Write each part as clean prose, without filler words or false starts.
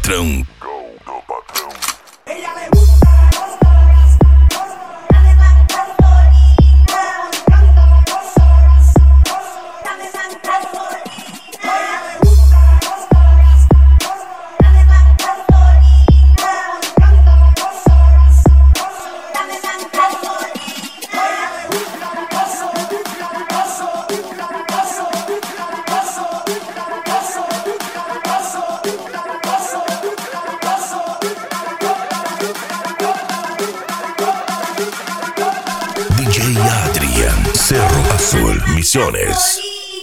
patrão. DJ Adrian, Cerro Azul, Misiones.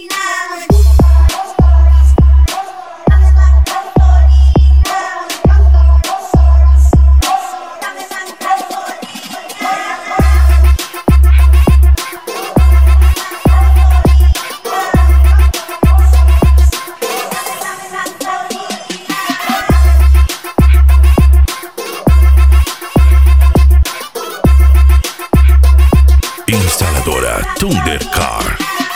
Instaladora Thundercar.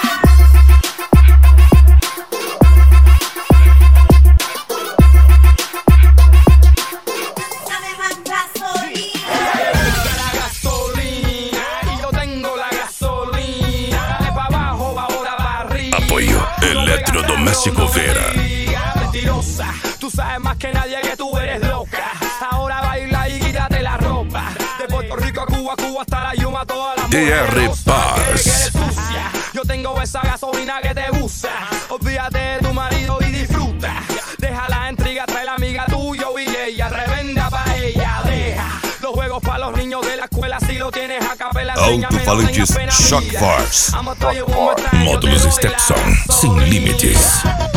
Apoyo Electrodoméstico Vera. Mentirosa, tú sabes más que nadie que tú eres loca. Ahora baila y quítate la ropa. De Puerto Rico a Cuba, Cuba hasta la Yuma, toda la DR Paz. Yo tengo esa gasolina que te gusta. Olvídate de tu marido y disfruta. Deja la intriga, trae la amiga tuya y ella revenda pa' ella. Deja los juegos pa' los niños de la escuela. Si lo tienes a capela, Alto-falantes Shock Force. Módulos Stepson, sem limites.